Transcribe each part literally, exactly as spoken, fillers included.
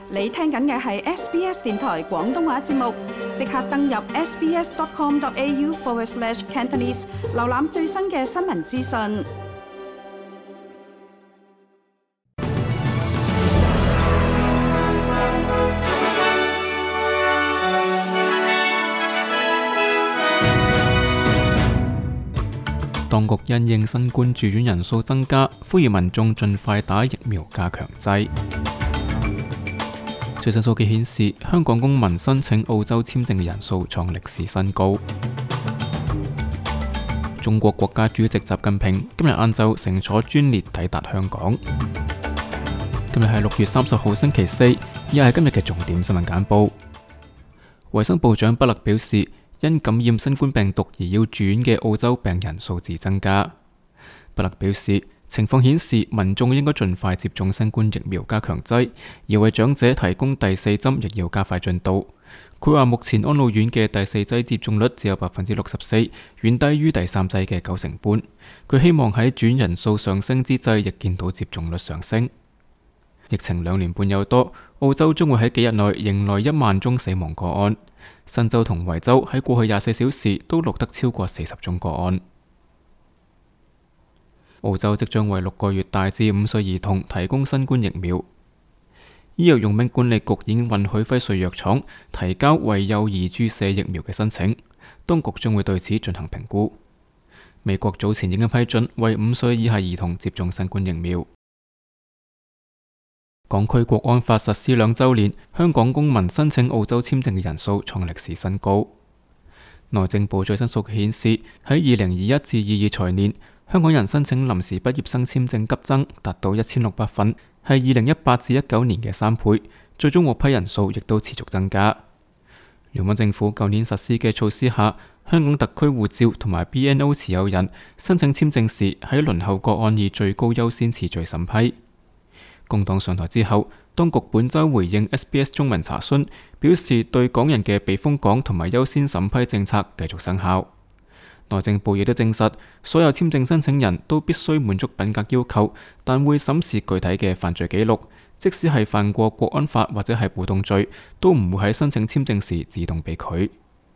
你聽緊嘅係 S B S 電台廣東話節目，即刻登入 sbs.com.au forward slash Cantonese， 瀏覽最新嘅新聞資訊。 當局因應新冠住院人數增加，呼籲民眾盡快打疫苗加強劑。最新數據顯示，香港公民申請澳洲簽證嘅人數創歷史新高。中國國家主席習近平今日晏晝乘坐專列抵達香港。今日係六月三十號星期四，以下係今日嘅重點新聞簡報。衛生部長畢勒表示，因感染新冠病毒而要住院嘅澳洲病人數字增加。畢勒表示，情況顯示民眾應該盡快接種新冠疫苗加強劑，而為長者提供第四針亦要加快進度。佢話目前安老院嘅第四劑接種率只有百分之六十四，遠低於第三劑嘅九成半。佢希望喺住院人數上升之際，亦見到接種率上升。疫情兩年半有多，澳洲將會喺幾日內迎來一萬宗死亡個案。新州同維州喺過去廿四小時都錄得超過四十宗個案。澳洲即將為六個月大至五歲兒童提供新冠疫苗。醫藥用品管理局已經允許輝瑞藥廠提交為幼兒注射疫苗嘅申請，當局將會對此進行評估。美國早前已經批准為五歲以下兒童接種新冠疫苗。港區國安法實施兩週年，香港公民申請澳洲簽證嘅人數創歷史新高。內政部最新數據顯示，喺二零二一至二二財年，香港人申請臨時畢業生簽證急增，達到一千六百份，係二零一八至一九年嘅三倍。最終獲批人數亦都持續增加。聯邦政府舊年實施嘅措施下，香港特區護照同埋 B N O 持有人申請簽證時，喺輪候個案以最高優先次序審批。工黨上台之後，當局本週回應 S B S 中文查詢，表示對港人嘅避風港同埋優先審批政策繼續生效。內政部亦都證實，所有簽證申請人都必須滿足品格要求，但會審視具體嘅犯罪記錄，即使係犯過國安法或者係暴動罪，都唔會喺申請簽證時自動被拒。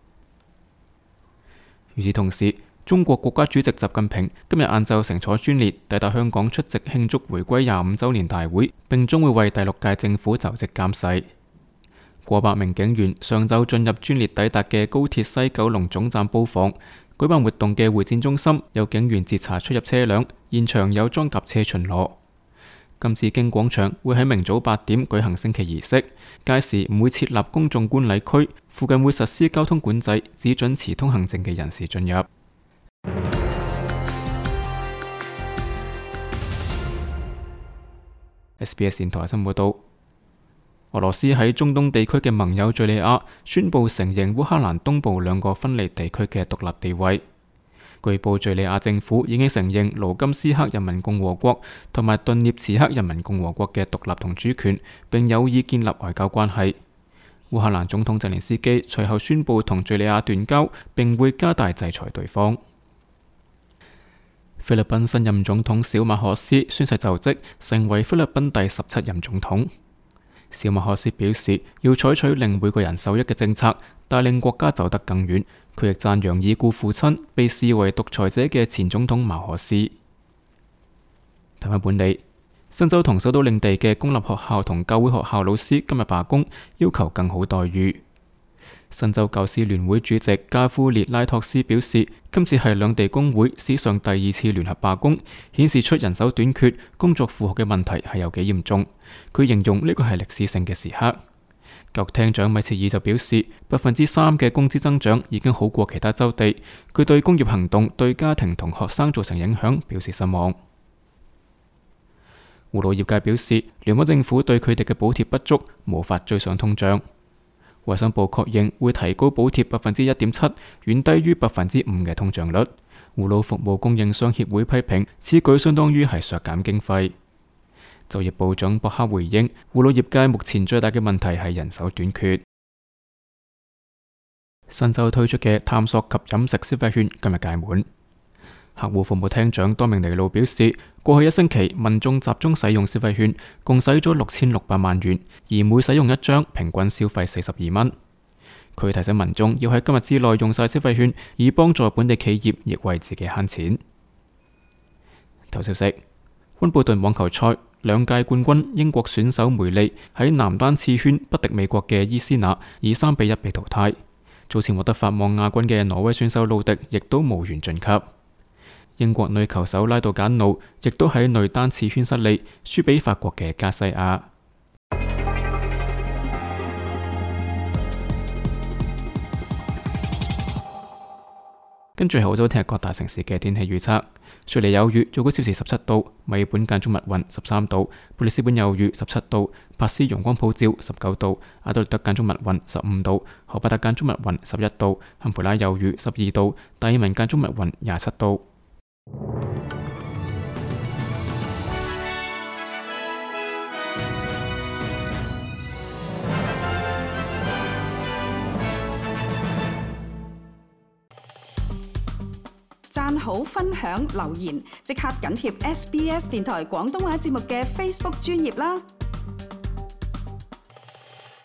與此同時，中國國家主席習近平今日晏晝乘坐專列抵達香港出席慶祝回歸廿五週年大會，並將會為第六屆政府就職監誓。過百名警員上晝進入專列抵達嘅高鐵西九龍總站布防，舉辦活動嘅會展中心有警員截查出入車輛，現場有裝甲車巡邏。金紫荊廣場會喺明早八點舉行升旗儀式，屆時唔會設立公眾觀禮區，附近會實施交通管制，只准持通行證嘅人士進入。S B S 電台新聞報道，俄羅斯喺中東地區嘅盟友敘利亞宣布承認烏克蘭東部兩個分離地區嘅獨立地位。據報敘利亞政府已經承認盧甘斯克人民共和國同埋頓涅茨克人民共和國嘅獨立同主權，並有意建立外交關係。烏克蘭總統澤連斯基隨後宣布同敘利亞斷交，並會加大制裁對方。菲律賓新任總統小馬可斯宣誓就職，成為菲律賓第十七任總統。小馬可斯表示要採取令每個人受益嘅政策，帶領國家走得更遠。佢亦讚揚已故父親被視為獨裁者嘅前總統馬可斯。睇返本地，新州同首都領地嘅公立學校同教會學校老師今日罷工，要求更好待遇。新州教師聯會主席加夫列拉托斯表示，今次係兩地工會史上第二次聯合罷工，顯示出人手短缺、工作負荷嘅問題係有幾嚴重。佢形容呢個係歷史性嘅時刻。教育廳長米切爾就表示，百分之三嘅工資增長已經好過其他州地。佢對工業行動對家庭同學生造成影響表示失望。護老業界表示，聯邦政府對佢哋嘅補貼不足，無法追上通脹。衛生部確認會提高補貼百分之一點七，遠低於百分之五嘅通脹率。護老服務供應商協會批評此舉相當於係削減經費。就業部長博克回應，護老業界目前最大嘅問題係人手短缺。新州推出嘅探索及飲食消費券今日屆滿。 客戶服務廳長多明尼路表示，過去一星期民眾集中使用消費券，共使咗六千六百萬元，而每使用一張平均消費四十二蚊。佢提醒民眾要喺今日之內用晒消費券，以幫助本地企業亦為自己慳錢。頭消息：溫布頓網球賽兩屆冠軍英國選手梅利喺男單次圈不敵美國嘅伊斯娜，以三比一被淘汰。早前獲得法網亞軍嘅挪威選手魯迪亦都無緣晉級。英國女球手拉杜簡奴亦都喺女單次圈失利，輸俾法國嘅加西亞。跟住係澳洲聽日各大城市嘅天氣預測：雪梨有雨，最高攝氏十七度；墨爾本間中密雲，十三度；布里斯本有雨，十七度；珀斯陽光普照，十九度；阿德利德間中密雲，十五度；荷巴特間中密雲，十一度；坎培拉有雨，十二度；達爾文間中密雲，廿七度。 讚好、分享、留言，即刻緊貼 S B S 電台廣東話節目嘅 Facebook 專頁啦！